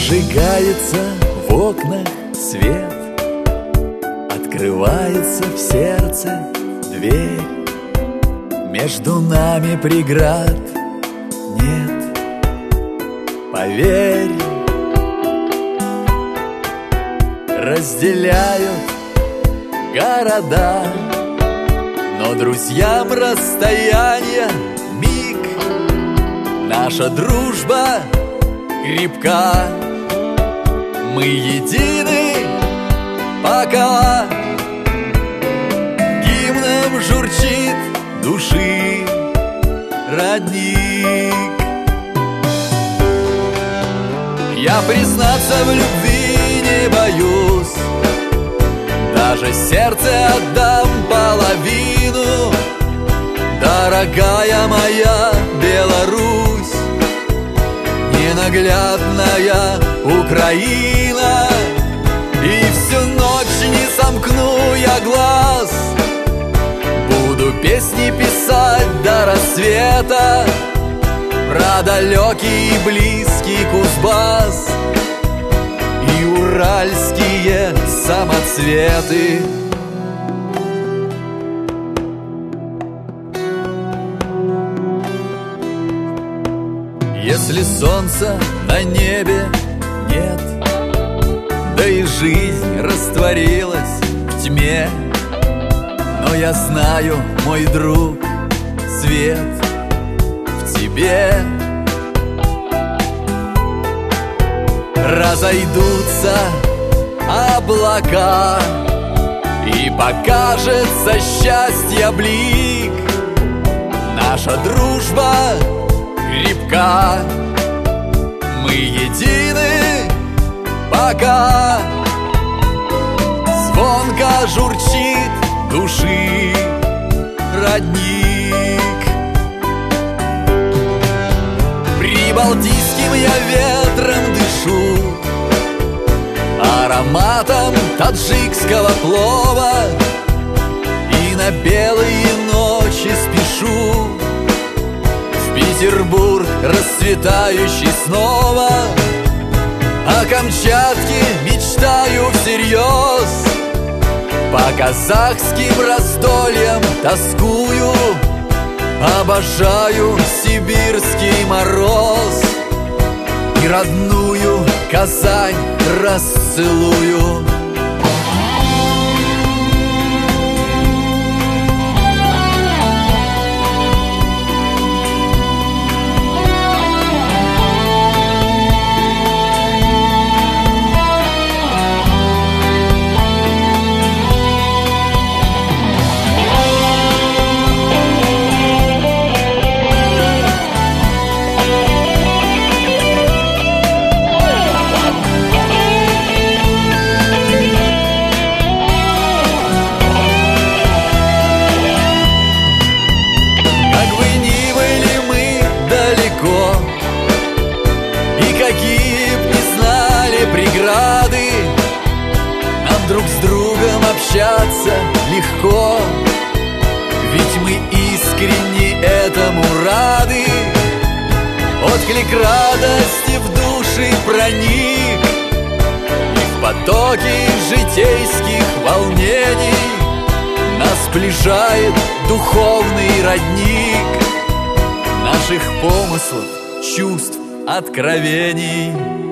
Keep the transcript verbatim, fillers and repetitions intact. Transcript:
Зажигается в окнах свет, открывается в сердце дверь. Между нами преград нет, поверь. Разделяют города, но друзьям расстояние миг. Наша дружба крепка, мы едины пока. Гимном журчит души родник. Я признаться в любви не боюсь, даже сердце отдам половину. Дорогая моя Беларусь, ненаглядная Украина, и всю ночь не сомкну я глаз. Буду песни писать до рассвета про далекий и близкий Кузбасс и уральские самоцветы. Если солнца на небе нет, да и жизнь растворилась в тьме, но я знаю, мой друг, свет в тебе. Разойдутся облака, и покажется счастье блик. Наша дружба крепка, мы едины пока. Звонко журчит души родник. Прибалтийским я ветром дышу, ароматом таджикского плова, и на белые ночи спешу в Петербург расцветающий снова. О Камчатке мечтаю всерьез, по казахским раздольям тоскую. Обожаю сибирский мороз и родную Казань расцелую. И какие б не знали преграды, нам друг с другом общаться легко, ведь мы искренне этому рады. Отклик радости в души проник, и в потоке житейских волнений нас сближает духовный родник наших помыслов, чувств, откровений.